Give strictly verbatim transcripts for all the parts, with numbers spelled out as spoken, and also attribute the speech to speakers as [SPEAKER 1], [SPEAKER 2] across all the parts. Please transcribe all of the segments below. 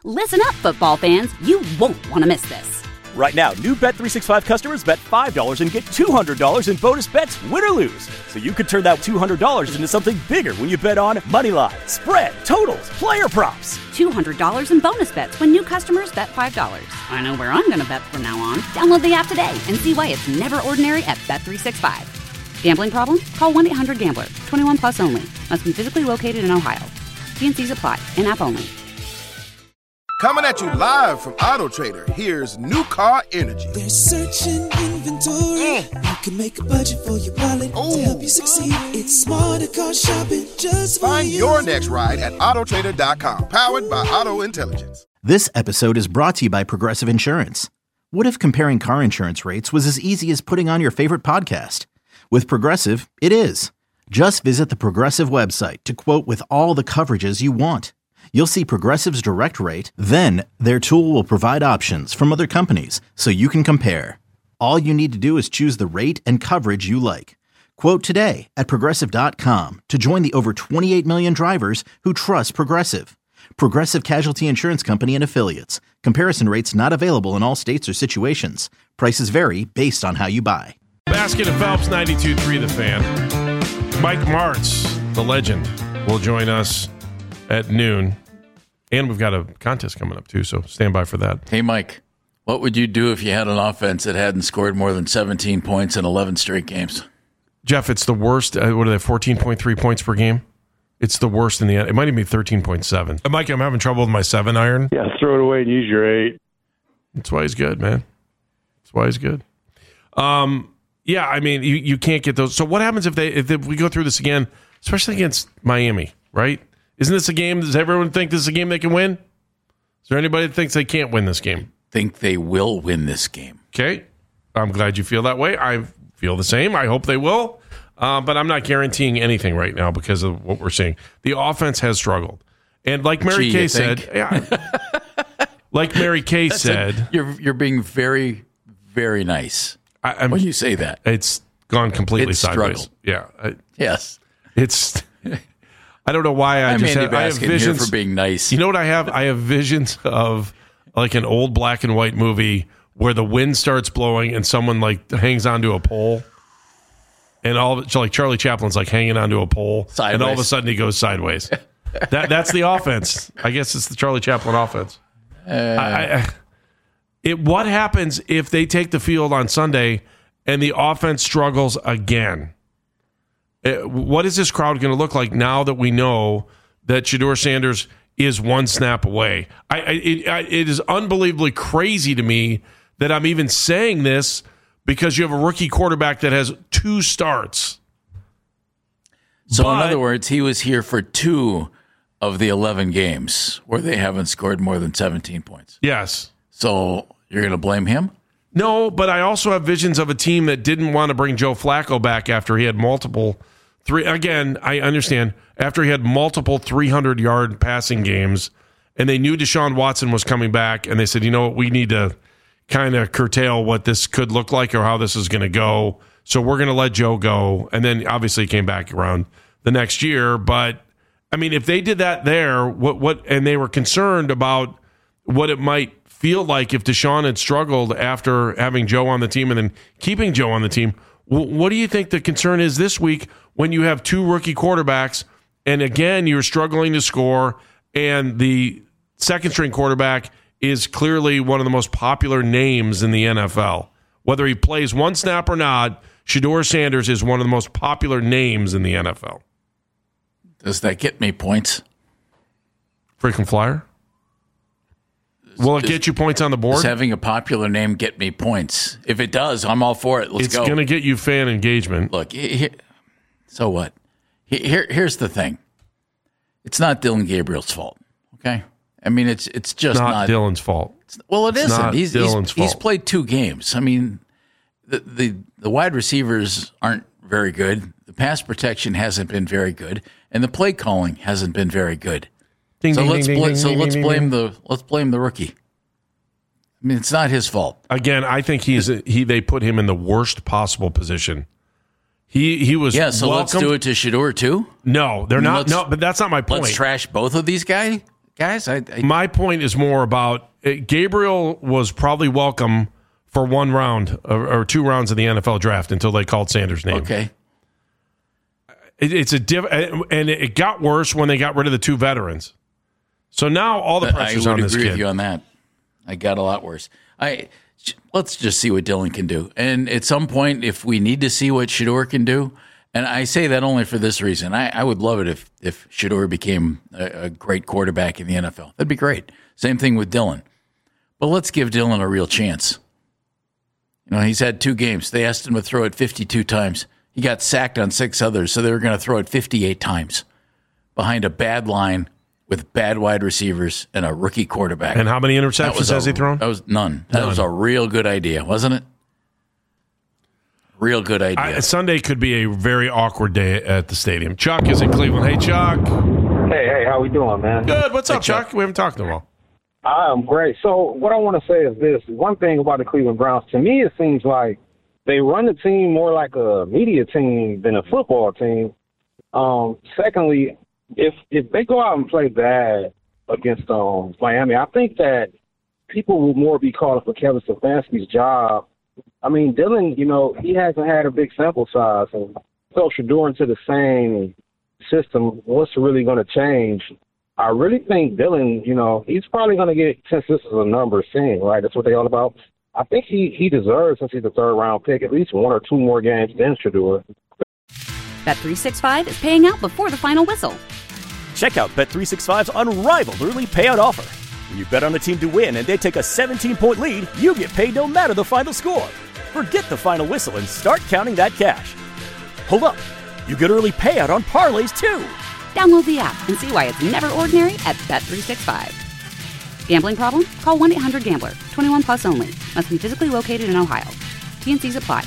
[SPEAKER 1] Listen up, football fans. You won't want to miss this.
[SPEAKER 2] Right now, new Bet three sixty-five customers bet five dollars and get two hundred dollars in bonus bets, win or lose. So you could turn that two hundred dollars into something bigger when you bet on money line, spread, totals, player props.
[SPEAKER 1] two hundred dollars in bonus bets when new customers bet five dollars. I know where I'm going to bet from now on. Download the app today and see why it's never ordinary at Bet three sixty-five. Gambling problem? Call one eight hundred gambler. twenty-one plus only. Must be physically located in Ohio. T and C's apply. In-app only.
[SPEAKER 3] Coming at you live from Auto Trader, here's New Car Energy.
[SPEAKER 4] They're searching inventory. Mm. You can make a budget for your wallet Ooh. To help you succeed. It's smarter car shopping just for
[SPEAKER 3] Find
[SPEAKER 4] you.
[SPEAKER 3] your next ride at auto trader dot com. Powered by Auto Intelligence.
[SPEAKER 5] This episode is brought to you by Progressive Insurance. What if comparing car insurance rates was as easy as putting on your favorite podcast? With Progressive, it is. Just visit the Progressive website to quote with all the coverages you want. You'll see Progressive's direct rate, then their tool will provide options from other companies so you can compare. All you need to do is choose the rate and coverage you like. Quote today at progressive dot com to join the over twenty-eight million drivers who trust Progressive. Progressive Casualty Insurance Company and Affiliates. Comparison rates not available in all states or situations. Prices vary based on how you buy.
[SPEAKER 6] Baskin and Phelps, ninety-two point three The Fan. Mike Martz, the legend, will join us at noon. And we've got a contest coming up, too, so stand by for that.
[SPEAKER 7] Hey, Mike, what would you do if you had an offense that hadn't scored more than seventeen points in eleven straight games?
[SPEAKER 6] Jeff, it's the worst. Uh, what are they, fourteen point three points per game? It's the worst in the end. It might even be thirteen point seven. Uh, Mike, I'm having trouble with my seven iron.
[SPEAKER 8] Yeah, throw it away and use your eight.
[SPEAKER 6] That's why he's good, man. That's why he's good. Um, yeah, I mean, you, you can't get those. So what happens if they if they, we go through this again, especially against Miami, right? Isn't this a game? Does everyone think this is a game they can win? Is there anybody that thinks they can't win this game?
[SPEAKER 7] Think they will win this game.
[SPEAKER 6] Okay. I'm glad you feel that way. I feel the same. I hope they will. Uh, but I'm not guaranteeing anything right now because of what we're seeing. The offense has struggled. And like Mary
[SPEAKER 7] Gee,
[SPEAKER 6] Kay said, yeah, like Mary Kay said,
[SPEAKER 7] a, you're you're being very, very nice
[SPEAKER 6] I, I'm,
[SPEAKER 7] when you say that.
[SPEAKER 6] It's gone completely
[SPEAKER 7] it's
[SPEAKER 6] sideways.
[SPEAKER 7] Struggled.
[SPEAKER 6] Yeah. I,
[SPEAKER 7] yes.
[SPEAKER 6] It's... I don't know why I
[SPEAKER 7] I'm
[SPEAKER 6] just
[SPEAKER 7] Andy
[SPEAKER 6] have, I have
[SPEAKER 7] Baskin
[SPEAKER 6] visions
[SPEAKER 7] here for being nice.
[SPEAKER 6] You know what I have? I have visions of like an old black and white movie where the wind starts blowing and someone like hangs onto a pole, and all of it, so like Charlie Chaplin's like hanging onto a pole, sideways. And all of a sudden he goes sideways. that that's the offense. I guess it's the Charlie Chaplin offense. Uh, I, I, it. What happens if they take the field on Sunday and the offense struggles again? What is this crowd going to look like now that we know that Shedeur Sanders is one snap away? I, I, it, I, it is unbelievably crazy to me that I'm even saying this because you have a rookie quarterback that has two starts.
[SPEAKER 7] So
[SPEAKER 6] but,
[SPEAKER 7] in other words, he was here for two of the eleven games where they haven't scored more than seventeen points.
[SPEAKER 6] Yes.
[SPEAKER 7] So you're going to blame him?
[SPEAKER 6] No, but I also have visions of a team that didn't want to bring Joe Flacco back after he had multiple three. Again, I understand after he had multiple three hundred yard passing games, and they knew Deshaun Watson was coming back, and they said, you know what, we need to kind of curtail what this could look like or how this is going to go. So we're going to let Joe go, and then obviously he came back around the next year. But I mean, if they did that there, what what, and they were concerned about what it might feel like if Deshaun had struggled after having Joe on the team and then keeping Joe on the team. What do you think the concern is this week when you have two rookie quarterbacks and, again, you're struggling to score and the second-string quarterback is clearly one of the most popular names in the N F L? Whether he plays one snap or not, Shedeur Sanders is one of the most popular names in the N F L.
[SPEAKER 7] Does that get me points?
[SPEAKER 6] Freaking flyer? Will it get you points on the board?
[SPEAKER 7] Does having a popular name get me points? If it does, I'm all for it. Let's
[SPEAKER 6] it's
[SPEAKER 7] go.
[SPEAKER 6] It's going to get you fan engagement.
[SPEAKER 7] Look, here, so what? Here, here's the thing. It's not Dylan Gabriel's fault, okay? I mean, it's it's just
[SPEAKER 6] not,
[SPEAKER 7] not
[SPEAKER 6] Dylan's fault.
[SPEAKER 7] Well, it
[SPEAKER 6] it's
[SPEAKER 7] isn't.
[SPEAKER 6] Not
[SPEAKER 7] he's,
[SPEAKER 6] Dylan's
[SPEAKER 7] he's,
[SPEAKER 6] fault.
[SPEAKER 7] he's played two games. I mean, the, the the wide receivers aren't very good. The pass protection hasn't been very good, and the play calling hasn't been very good. Ding, so ding, let's ding, bl- ding, so ding, let's ding, blame ding. the let's blame the rookie. I mean, it's not his fault.
[SPEAKER 6] Again, I think he's he. They put him in the worst possible position. He he was
[SPEAKER 7] yeah. So
[SPEAKER 6] welcomed.
[SPEAKER 7] Let's do it to Shedeur too.
[SPEAKER 6] No, they're I mean, not. No, but that's not my point.
[SPEAKER 7] Let's trash both of these guys guys. I, I
[SPEAKER 6] My point is more about uh, Gabriel was probably welcome for one round or, or two rounds of the N F L draft until they called Sanders' name.
[SPEAKER 7] Okay.
[SPEAKER 6] It, it's a diff, and it got worse when they got rid of the two veterans. So now all the pressure's
[SPEAKER 7] I would
[SPEAKER 6] on this
[SPEAKER 7] agree
[SPEAKER 6] kid.
[SPEAKER 7] with you on that. I got a lot worse. I let's just see what Dillon can do, and at some point, if we need to see what Shedeur can do, and I say that only for this reason, I, I would love it if if Shedeur became a, a great quarterback in the N F L. That'd be great. Same thing with Dillon, but let's give Dillon a real chance. You know, he's had two games. They asked him to throw it fifty-two times. He got sacked on six others, so they were going to throw it fifty-eight times behind a bad line with bad wide receivers and a rookie quarterback.
[SPEAKER 6] And how many interceptions has
[SPEAKER 7] a,
[SPEAKER 6] he thrown?
[SPEAKER 7] That was none. That
[SPEAKER 6] none.
[SPEAKER 7] was a real good idea, wasn't it? Real good idea.
[SPEAKER 6] I, Sunday could be a very awkward day at the stadium. Chuck is in Cleveland. Hey, Chuck.
[SPEAKER 9] Hey, hey, how we doing, man?
[SPEAKER 6] Good. What's
[SPEAKER 7] hey,
[SPEAKER 6] up, Chuck? Chuck? We haven't talked in a while.
[SPEAKER 9] I'm great. So what I want to say is this. One thing about the Cleveland Browns, to me, it seems like they run the team more like a media team than a football team. Um, secondly, if if they go out and play bad against um, Miami, I think that people will more be calling for Kevin Stefanski's job. I mean, Dillon, you know, he hasn't had a big sample size, and so Shedeur into the same system, what's really going to change? I really think Dillon, you know, he's probably going to get, since this is a number thing, right? That's what they all about. I think he, he deserves, since he's a third-round pick, at least one or two more games than Shedeur.
[SPEAKER 1] Bet three sixty-five is paying out before the final whistle.
[SPEAKER 2] Check out Bet three sixty-five's unrivaled early payout offer. When you bet on a team to win and they take a seventeen-point lead, you get paid no matter the final score. Forget the final whistle and start counting that cash. Hold up. You get early payout on parlays, too.
[SPEAKER 1] Download the app and see why it's never ordinary at Bet three sixty-five. Gambling problem? Call one eight hundred gambler. twenty-one plus only. Must be physically located in Ohio. T and C's apply.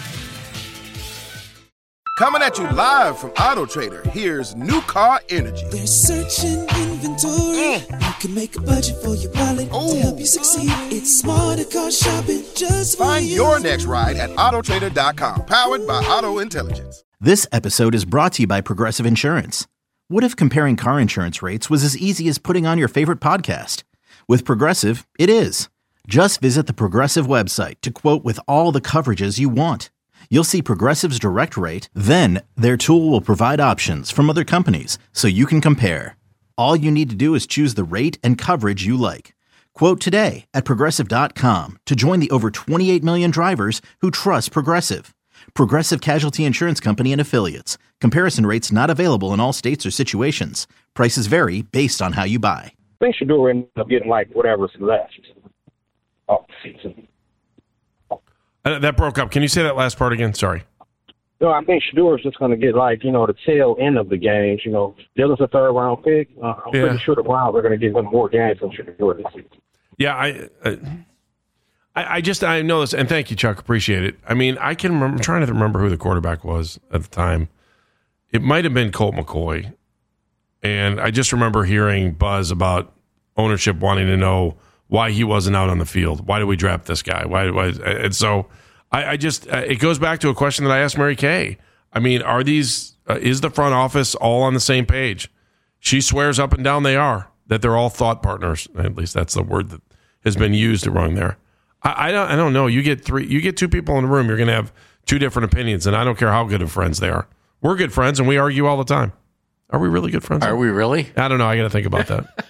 [SPEAKER 3] Coming at you live from Auto Trader, here's New Car Energy.
[SPEAKER 4] There's search and inventory. Mm. You can make a budget for your wallet Ooh. To help you succeed. It's smarter car shopping just for
[SPEAKER 3] Find
[SPEAKER 4] you.
[SPEAKER 3] your next ride at auto trader dot com. Powered by Auto Intelligence.
[SPEAKER 5] This episode is brought to you by Progressive Insurance. What if comparing car insurance rates was as easy as putting on your favorite podcast? With Progressive, it is. Just visit the Progressive website to quote with all the coverages you want. You'll see Progressive's direct rate, then their tool will provide options from other companies so you can compare. All you need to do is choose the rate and coverage you like. Quote today at progressive dot com to join the over twenty-eight million drivers who trust Progressive. Progressive Casualty Insurance Company and Affiliates. Comparison rates not available in all states or situations. Prices vary based on how you buy.
[SPEAKER 9] I think Shedeur ended up getting like whatever's left off the season.
[SPEAKER 6] Uh, that broke up. Can you say that last part again? Sorry.
[SPEAKER 9] No, I think Shedeur is just going to get, like, you know, the tail end of the games. You know, Dillon's a third-round pick. Uh, I'm
[SPEAKER 6] yeah.
[SPEAKER 9] pretty sure the Browns are going to give him more games than Shedeur this season.
[SPEAKER 6] Yeah, I, I, I just, I know this, and thank you, Chuck. Appreciate it. I mean, I can remember, I'm trying to remember who the quarterback was at the time. It might have been Colt McCoy. And I just remember hearing buzz about ownership wanting to know why he wasn't out on the field. Why did we draft this guy? Why? why and so I, I just uh, it goes back to a question that I asked Mary Kay. I mean, are these uh, is the front office all on the same page? She swears up and down they are, that they're all thought partners. At least that's the word that has been used wrong there. I, I don't I don't know. You get three, you get two people in the room, you're going to have two different opinions, and I don't care how good of friends they are. We're good friends, and we argue all the time. Are we really good friends?
[SPEAKER 7] Are we really?
[SPEAKER 6] I don't know. I got to think about that.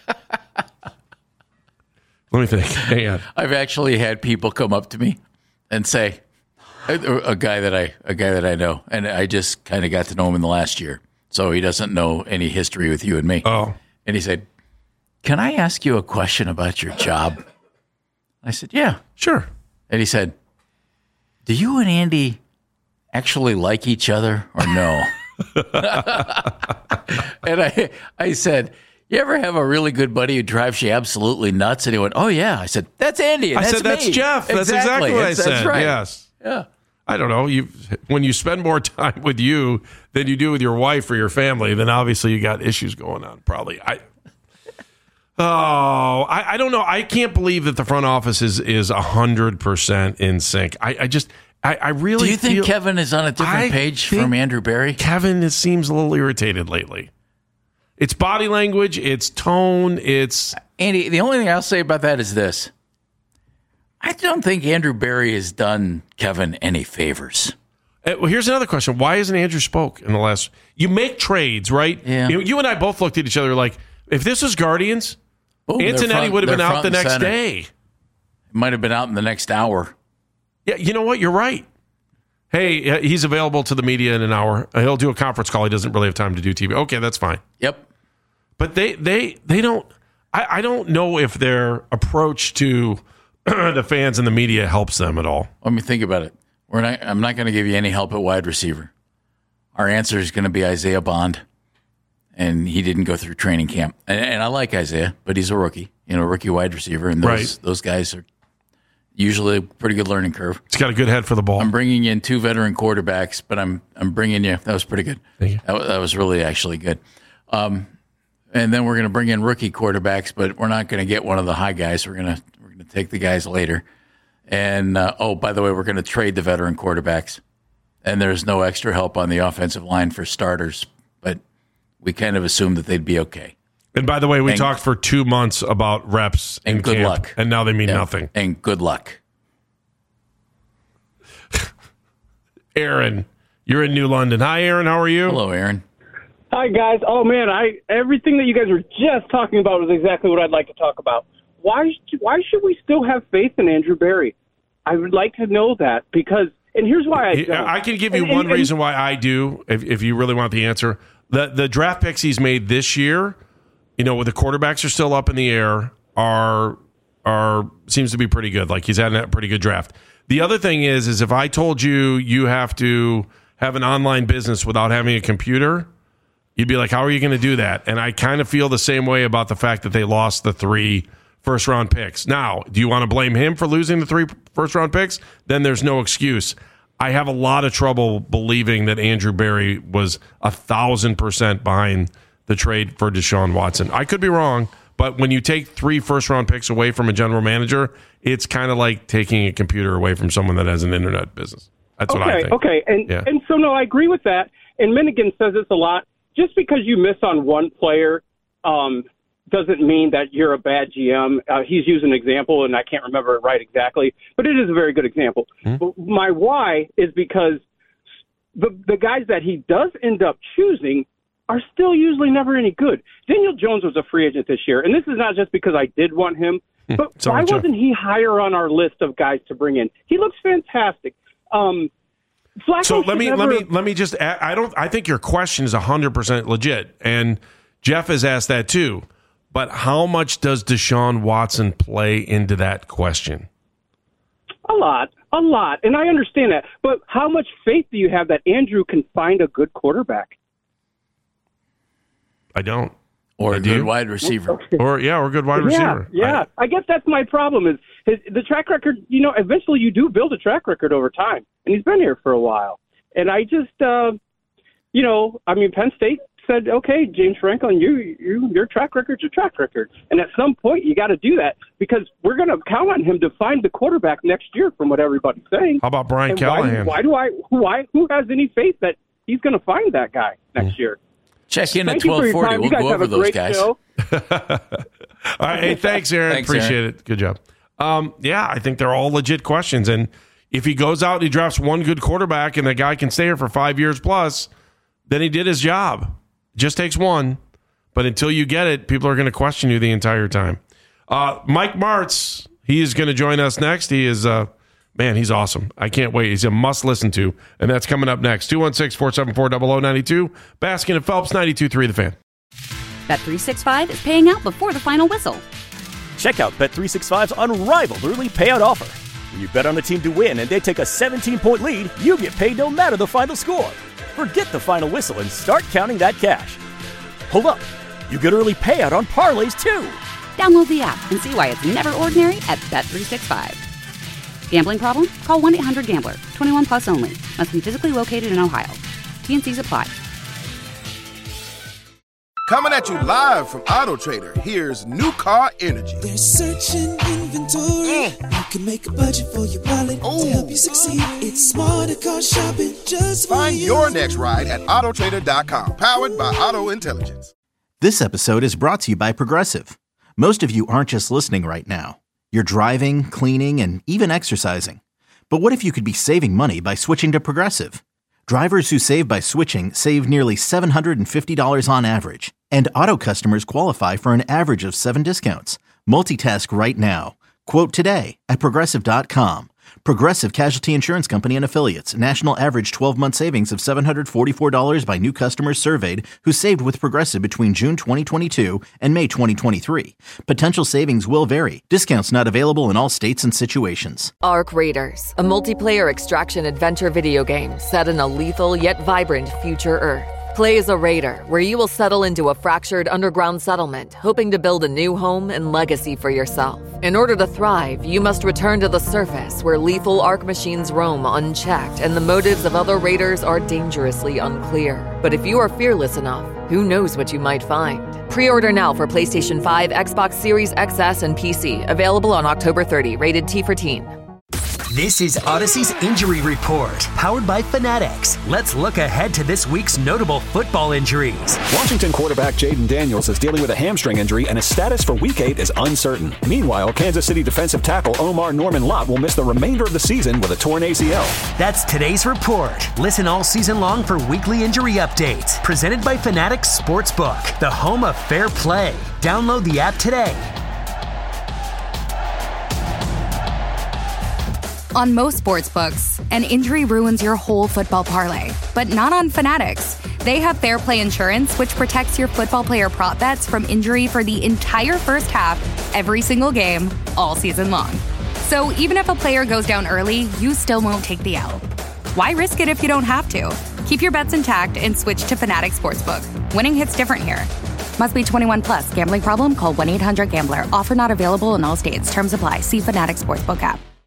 [SPEAKER 6] Let me think. Hang on.
[SPEAKER 7] I've actually had people come up to me and say, a, a guy that I a guy that I know, and I just kind of got to know him in the last year, so he doesn't know any history with you and me.
[SPEAKER 6] Oh,
[SPEAKER 7] and he said, "Can I ask you a question about your job?" I said, "Yeah,
[SPEAKER 6] sure."
[SPEAKER 7] And he said, "Do you and Andy actually like each other or no?" And I I said, "You ever have a really good buddy who drives you absolutely nuts?" And he went, "Oh, yeah." I said, "That's Andy. And
[SPEAKER 6] I
[SPEAKER 7] that's
[SPEAKER 6] said, that's
[SPEAKER 7] me."
[SPEAKER 6] Jeff. That's exactly what I
[SPEAKER 7] that's,
[SPEAKER 6] said.
[SPEAKER 7] That's right.
[SPEAKER 6] Yes.
[SPEAKER 7] Yeah.
[SPEAKER 6] I don't know. You when you spend more time with you than you do with your wife or your family, then obviously you got issues going on. Probably. I. Oh, I, I don't know. I can't believe that the front office is is a hundred percent in sync. I, I just. I, I really.
[SPEAKER 7] Do you think
[SPEAKER 6] feel,
[SPEAKER 7] Kevin is on a different
[SPEAKER 6] I
[SPEAKER 7] page from Andrew Berry?
[SPEAKER 6] Kevin is, seems a little irritated lately. It's body language, it's tone, it's...
[SPEAKER 7] Andy, the only thing I'll say about that is this. I don't think Andrew Berry has done Kevin any favors.
[SPEAKER 6] Uh, well, here's another question. Why isn't Andrew Spoke in the last... You make trades, right?
[SPEAKER 7] Yeah.
[SPEAKER 6] You, you and I both looked at each other like, if this was Guardians,
[SPEAKER 7] Boom,
[SPEAKER 6] Antonetti
[SPEAKER 7] front,
[SPEAKER 6] would have been out
[SPEAKER 7] front
[SPEAKER 6] the next
[SPEAKER 7] center.
[SPEAKER 6] day.
[SPEAKER 7] It might have been out in the next hour.
[SPEAKER 6] Yeah, you know what? You're right. Hey, uh, he's available to the media in an hour. Uh, he'll do a conference call. He doesn't really have time to do T V. Okay, that's fine.
[SPEAKER 7] Yep.
[SPEAKER 6] But they they they don't... I, I don't know if their approach to the fans and the media helps them at all.
[SPEAKER 7] Let me think about it. We're not, I'm not going to give you any help at wide receiver. Our answer is going to be Isaiah Bond, and he didn't go through training camp. And, and I like Isaiah, but he's a rookie, you know, rookie wide receiver, and those
[SPEAKER 6] Right.
[SPEAKER 7] those guys are usually a pretty good learning curve.
[SPEAKER 6] He's got a good head for the ball.
[SPEAKER 7] I'm bringing in two veteran quarterbacks, but I'm I'm bringing you. That was pretty good.
[SPEAKER 6] Thank you.
[SPEAKER 7] That, wa- that was really actually good. Um, and then we're going to bring in rookie quarterbacks, but we're not going to get one of the high guys. We're going to we're going to take the guys later. And uh, oh, by the way, we're going to trade the veteran quarterbacks. And there's no extra help on the offensive line for starters, but we kind of assumed that they'd be okay.
[SPEAKER 6] And by the way, we
[SPEAKER 7] And-
[SPEAKER 6] talked for two months about reps
[SPEAKER 7] And
[SPEAKER 6] in
[SPEAKER 7] good
[SPEAKER 6] camp,
[SPEAKER 7] luck.
[SPEAKER 6] and now they mean
[SPEAKER 7] Yeah.
[SPEAKER 6] nothing.
[SPEAKER 7] And good luck.
[SPEAKER 6] Aaron, you're in New London. Hi, Aaron. How are you?
[SPEAKER 7] Hello, Aaron.
[SPEAKER 10] Hi, guys. Oh, man, I everything that you guys were just talking about was exactly what I'd like to talk about. Why why should we still have faith in Andrew Berry? I would like to know that because, and here's why I don't.
[SPEAKER 6] I can give you
[SPEAKER 10] And-
[SPEAKER 6] one
[SPEAKER 10] and-
[SPEAKER 6] reason why I do, if, if you really want the answer. The the draft picks he's made this year, you know, with the quarterbacks are still up in the air, are are seems to be pretty good. Like he's had a pretty good draft. The other thing is, is if I told you you have to have an online business without having a computer, you'd be like, how are you going to do that? And I kind of feel the same way about the fact that they lost the three first round picks. Now, do you want to blame him for losing the three first round picks? Then there's no excuse. I have a lot of trouble believing that Andrew Berry was a thousand percent behind the trade for Deshaun Watson. I could be wrong, but when you take three first round picks away from a general manager, it's kind of like taking a computer away from someone that has an internet business. That's
[SPEAKER 10] okay,
[SPEAKER 6] what I think.
[SPEAKER 10] Okay, and
[SPEAKER 6] Yeah.
[SPEAKER 10] and so no, I agree with that. And Minigan says this a lot. Just because you miss on one player um, doesn't mean that you're a bad G M. Uh, he's used an example, and I can't remember it right exactly, but it is a very good example.
[SPEAKER 6] Mm-hmm.
[SPEAKER 10] But my why is because the the guys that he does end up choosing are still usually never any good. Daniel Jones was a free agent this year, and this is not just because I did want him, but
[SPEAKER 6] So
[SPEAKER 10] why
[SPEAKER 6] did Jeff.
[SPEAKER 10] wasn't he higher on our list of guys to bring in? He looks fantastic. Um, Flacco
[SPEAKER 6] So let
[SPEAKER 10] should
[SPEAKER 6] me
[SPEAKER 10] never-
[SPEAKER 6] let me let me just add, I don't I think your question is one hundred percent legit, and Jeff has asked that too. But how much does Deshaun Watson play into that question?
[SPEAKER 10] A lot, a lot, and I understand that. But how much faith do you have that Andrew can find a good quarterback?
[SPEAKER 6] I don't.
[SPEAKER 7] Or
[SPEAKER 6] I
[SPEAKER 7] a
[SPEAKER 6] do.
[SPEAKER 7] good wide receiver.
[SPEAKER 6] Or yeah, or a good wide receiver.
[SPEAKER 10] Yeah, yeah. I, I guess that's my problem. Is his, the track record? You know, eventually you do build a track record over time, and he's been here for a while. And I just, uh, you know, I mean, Penn State said, okay, James Franklin, you, you, your track record's your track record, and at some point you got to do that because we're going to count on him to find the quarterback next year, from what everybody's saying.
[SPEAKER 6] How about Brian
[SPEAKER 10] And
[SPEAKER 6] Callahan?
[SPEAKER 10] Why, why do I? Why? Who has any faith that he's going to find that guy next year?
[SPEAKER 7] Check in
[SPEAKER 10] Thank
[SPEAKER 7] at
[SPEAKER 10] you for
[SPEAKER 7] twelve
[SPEAKER 10] your
[SPEAKER 7] forty.
[SPEAKER 10] time.
[SPEAKER 7] We'll
[SPEAKER 10] You guys
[SPEAKER 7] go
[SPEAKER 10] have
[SPEAKER 7] over
[SPEAKER 10] a
[SPEAKER 7] those
[SPEAKER 10] great
[SPEAKER 7] guys.
[SPEAKER 10] show.
[SPEAKER 6] All right, hey, thanks, Aaron.
[SPEAKER 7] Thanks,
[SPEAKER 6] Appreciate
[SPEAKER 7] Aaron.
[SPEAKER 6] it. Good job. Um, yeah, I think they're all legit questions, and if he goes out and he drafts one good quarterback and the guy can stay here for five years plus, then he did his job. Just takes one, but until you get it, people are going to question you the entire time. Uh, Mike Martz, he is going to join us next. He is, uh, man, he's awesome. I can't wait. He's a must listen to, and that's coming up next. two one six, four seven four, zero zero nine two. Baskin and Phelps, ninety-two point three The Fan.
[SPEAKER 1] Bet three sixty-five is paying out before the final whistle.
[SPEAKER 2] Check out Bet three sixty-five's unrivaled early payout offer. When you bet on a team to win and they take a seventeen-point lead, you get paid no matter the final score. Forget the final whistle and start counting that cash. Hold up. You get early payout on parlays, too.
[SPEAKER 1] Download the app and see why it's never ordinary at Bet three sixty-five. Gambling problem? Call one eight hundred gambler. twenty-one plus only. Must be physically located in Ohio. T N Cs apply.
[SPEAKER 3] Coming at you live from Auto Trader, here's New Car Energy.
[SPEAKER 4] There's searching inventory. You can make a budget for your wallet to help you succeed. It's smarter car shopping just for
[SPEAKER 3] Find
[SPEAKER 4] you.
[SPEAKER 3] your next ride at auto trader dot com, powered by Auto Intelligence.
[SPEAKER 5] This episode is brought to you by Progressive. Most of you aren't just listening right now. You're driving, cleaning, and even exercising. But what if you could be saving money by switching to Progressive? Drivers who save by switching save nearly seven hundred fifty dollars on average. And auto customers qualify for an average of seven discounts. Multitask right now. Quote today at Progressive dot com. Progressive Casualty Insurance Company and Affiliates. National average twelve-month savings of seven hundred forty-four dollars by new customers surveyed who saved with Progressive between June twenty twenty-two and May twenty twenty-three. Potential savings will vary. Discounts not available in all states and situations.
[SPEAKER 11] Arc Raiders, a multiplayer extraction adventure video game set in a lethal yet vibrant future Earth. Play as a raider, where you will settle into a fractured underground settlement, hoping to build a new home and legacy for yourself. In order to thrive, you must return to the surface, where lethal Arc machines roam unchecked, and the motives of other raiders are dangerously unclear. But if you are fearless enough, who knows what you might find? Pre-order now for PlayStation five, Xbox Series X S, and P C. Available on October thirtieth. Rated T for teen.
[SPEAKER 12] This is Odyssey's Injury Report, powered by Fanatics. Let's look ahead to this week's notable football injuries.
[SPEAKER 13] Washington quarterback Jaden Daniels is dealing with a hamstring injury, and his status for Week eight is uncertain. Meanwhile, Kansas City defensive tackle Omar Norman Lott will miss the remainder of the season with a torn A C L.
[SPEAKER 12] That's today's report. Listen all season long for weekly injury updates. Presented by Fanatics Sportsbook, the home of fair play. Download the app today.
[SPEAKER 14] On most sportsbooks, an injury ruins your whole football parlay, but not on Fanatics. They have Fair Play Insurance, which protects your football player prop bets from injury for the entire first half, every single game, all season long. So even if a player goes down early, you still won't take the L. Why risk it if you don't have to? Keep your bets intact and switch to Fanatics Sportsbook. Winning hits different here. Must be twenty-one plus. Gambling problem? Call one eight hundred gambler. Offer not available in all states. Terms apply. See Fanatics Sportsbook app.